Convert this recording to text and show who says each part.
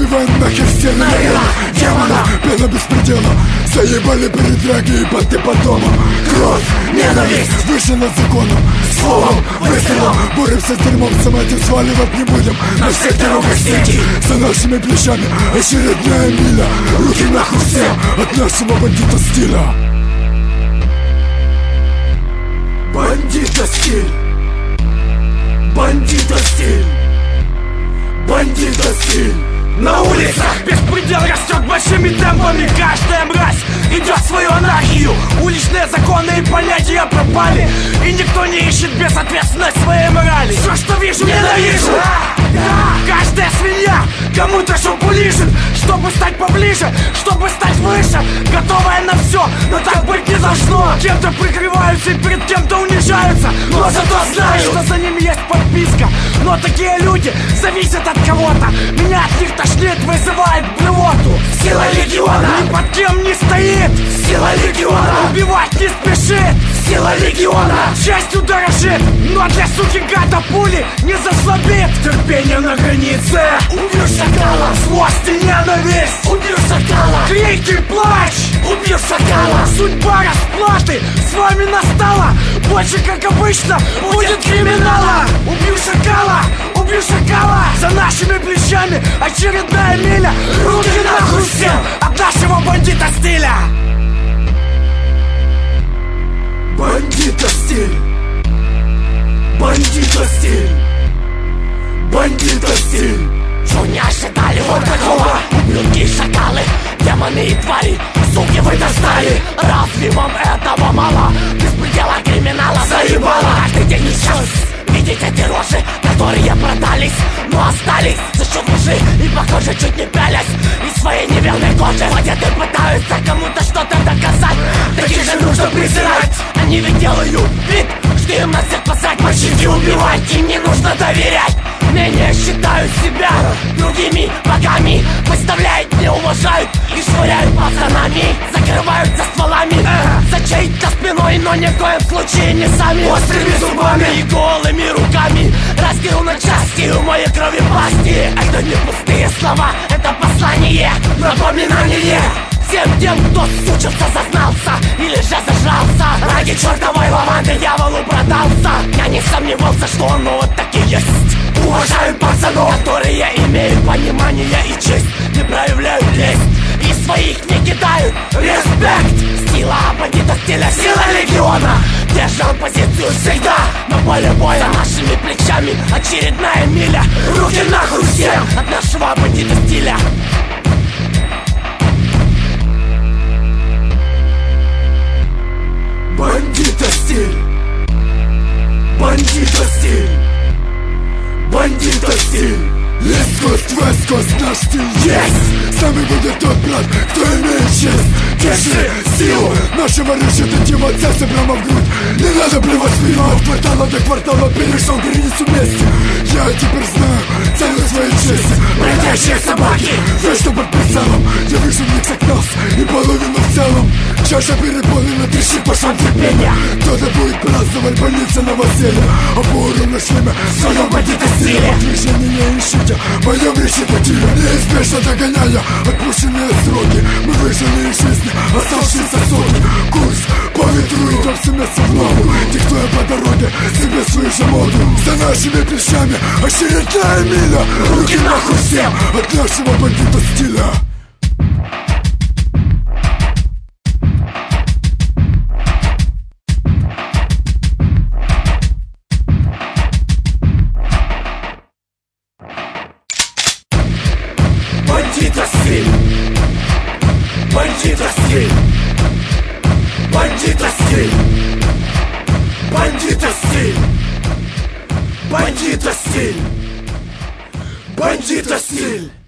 Speaker 1: Выбиваем нахер стены, демона, пена беспредела. Заебали передряги и понты по домам. Кровь, ненависть, выше над законом. Словом, выстрелом, боремся с дерьмом, самотек сваливать не будем. На всех дорогах сети, за нашими плечами очередная миля. Руки нахуй всем от нашего бандита стиля. Бандита стиль, бандита стиль, бандита стиль.
Speaker 2: На улицах беспредел растет большими темпами. Каждая мразь идет в свою анархию. Уличные законы и понятия пропали, и никто не ищет безответственность своей морали. Все, что вижу, ненавижу. Каждая свинья кому-то жопу лижет, чтобы стать поближе, чтобы стать выше. Готовая на все, но так быть не должно. Кем-то прикрываются и перед кем-то унижаются, но зато знаю, что за ними есть подписка. Но такие люди зависят от кого-то. Меня от них тошнит, вызывает блевоту.
Speaker 1: Сила легиона
Speaker 2: ни под кем не стоит.
Speaker 1: Сила легиона
Speaker 2: убивать не спешит.
Speaker 1: Сила легиона
Speaker 2: частью дорожит, но для суки гада пули не заслабит. Терпение на границе.
Speaker 1: Убью шакала.
Speaker 2: Злость и ненависть.
Speaker 1: Убью шакала.
Speaker 2: Крики, плач.
Speaker 1: Убью шакала.
Speaker 2: Судьба расплаты с вами настала. Больше, как обычно, будет криминала. Убью шакала. Убью шакала. За нашими плечами очередная миля. Руки нахуй всем от нашего бандита стиля.
Speaker 1: Бандита стиль, бандита стиль, бандита стиль.
Speaker 3: Что не ожидали вот такого? Ублюдки и шакалы, демоны и твари, суки вы достали. Разве вам этого мало? Беспредела криминала заебало. Каждый день сейчас видеть эти рожи, которые продались, но остались за счет лжи и, похоже, чуть не пялись из своей неверной кожи. Ходят и пытаются кому-то что-то доказать. Таких же нужно презирать. Они ведь делают вид, что им на всех посрать, мочить и убивать. Им не нужно доверять. Менее считают себя другими богами. Выставляют, не уважают и швыряют пацанами. Закрываются стволами за чьей-то спиной, но ни в коем случае не сами.
Speaker 1: Острыми зубами
Speaker 3: и голыми руками раздел на части у моей крови пасти. Это не пустые слова, это послание, напоминание всем тем, кто сучился, зазнался или же зажрался. Ради чертовой лаванды дьяволу продался. Я не сомневался, что он вот такие есть. Уважаю пацанов, которые имеют понимание и честь, не проявляют лесть и своих не кидают. Респект! Сила бандита стиля, сила легиона. Держал позицию всегда на поле боя. За нашими плечами очередная миля. Руки нахуй всем от нашего бандита стиля.
Speaker 1: Бандита стиль, бандита стиль, бандита стиль. Есть кость, весь кость, наш стиль есть. С нами будет тот брат, кто имеет честь. Держи силу нашего решетатива цеса прямо в грудь. Не надо плевать спину, от квартала до квартала перешел границу вместе. Я теперь знаю цену своей чести.
Speaker 3: Бродящие собаки,
Speaker 1: вечно под прицелом. Я вижу в них как нас и половину в целом. Чаша переполнена, трещит по швам терпения. Кто-то будет праздновать больницы новоселья. Опору на шлеме в своем бандита стиле. Движение не ищите в моем решетативе. Неизбежно догоняя отпущенные сроки. Мы выжили из жизни оставшиеся соки. Курс по ветру идем все вместе в ногу, диктуя по дороге себе свою же моду. За нашими плечами очередная миля. Руки нахуй всем от нашего бандита стиля.
Speaker 3: бандита стиль, бандита стиль, бандита стиль, бандита стиль, бандита стиль, бандита стиль.